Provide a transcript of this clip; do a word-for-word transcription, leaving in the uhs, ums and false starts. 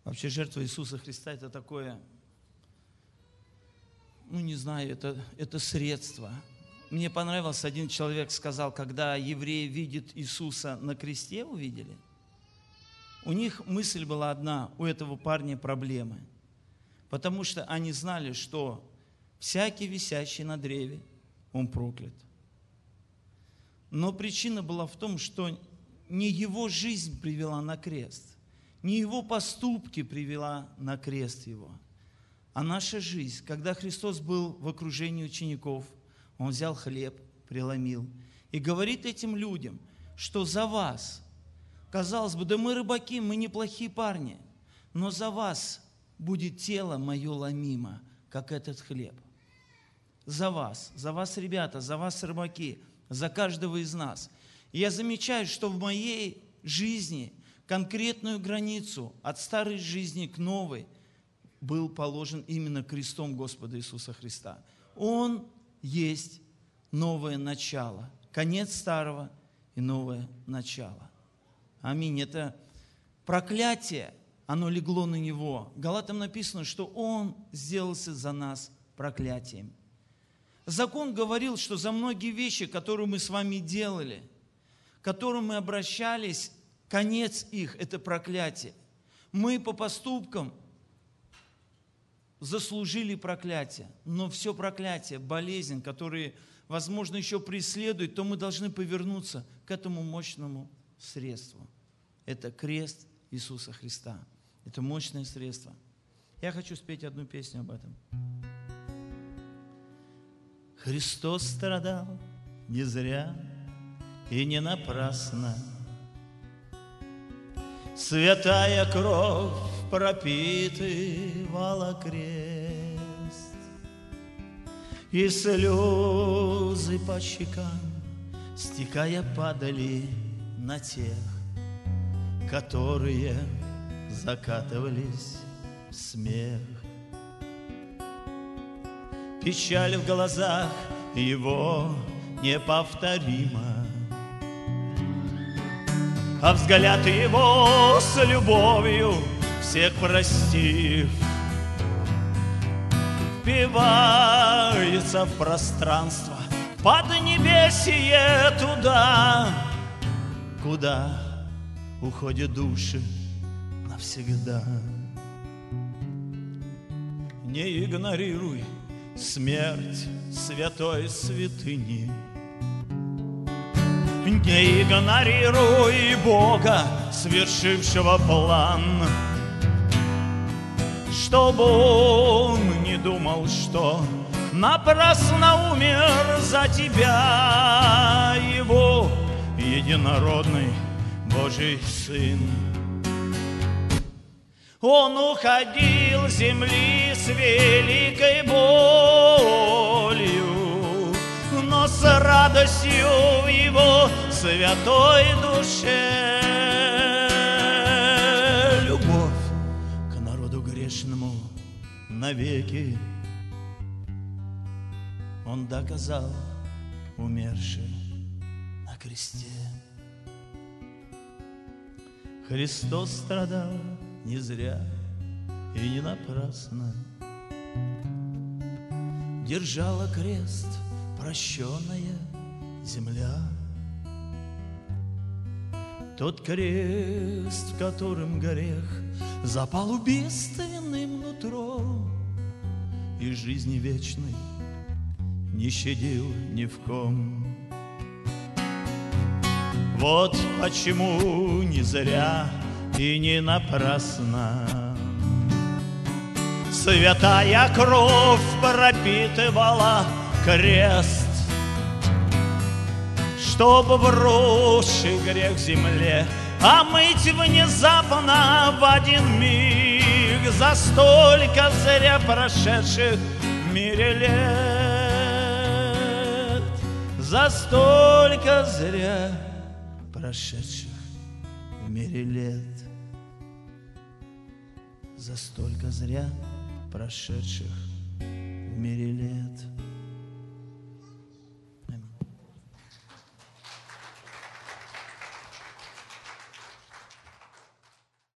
Вообще жертва Иисуса Христа – это такое, ну не знаю, это, это средство. Мне понравилось, один человек сказал, когда евреи видят Иисуса на кресте, увидели, у них мысль была одна, у этого парня проблемы. Потому что они знали, что всякий висящий на древе, он проклят. Но причина была в том, что не его жизнь привела на крест, не его поступки привела на крест его, а наша жизнь. Когда Христос был в окружении учеников, Он взял хлеб, преломил и говорит этим людям, что за вас, казалось бы, да мы рыбаки, мы неплохие парни, но за вас будет тело мое ломимо, как этот хлеб. За вас, за вас, ребята, за вас, рыбаки, за каждого из нас. И я замечаю, что в моей жизни конкретную границу от старой жизни к новой был положен именно крестом Господа Иисуса Христа. Он есть новое начало, конец старого и новое начало. Аминь. Это проклятие, оно легло на Него. Галатам написано, что Он сделался за нас проклятием. Закон говорил, что за многие вещи, которые мы с вами делали, к которым мы обращались, конец их – это проклятие. Мы по поступкам заслужили проклятие, но все проклятие, болезнь, которые, возможно, еще преследуют, то мы должны повернуться к этому мощному средству. Это крест Иисуса Христа. Это мощное средство. Я хочу спеть одну песню об этом. Христос страдал не зря и не напрасно. Святая кровь пропитывала крест, и слезы по щекам, стекая, падали на тех, которые закатывались в смех. Печаль в глазах его неповторима, а взгляд его с любовью всех простив впивается в пространство поднебесье туда, куда уходят души навсегда. Не игнорируй смерть святой святыни, не игнорируй Бога, свершившего план, чтобы он не думал, что напрасно умер за тебя его единородный Божий Сын. Он уходил с земли с великой болью, но с радостью в его святой душе. Любовь к народу грешному навеки Он доказал, умерший на кресте. Христос страдал не зря и не напрасно, держала крест прощенная земля. Тот крест, в котором грех запал убийственным нутром, и жизни вечной не щадил ни в ком. Вот почему не зря и не напрасно святая кровь пропитывала крест, чтобы вросший грех земле омыть внезапно в один миг за столько зря прошедших в мире лет, за столько зря прошедших в мире лет, за столько зря прошедших в мире лет.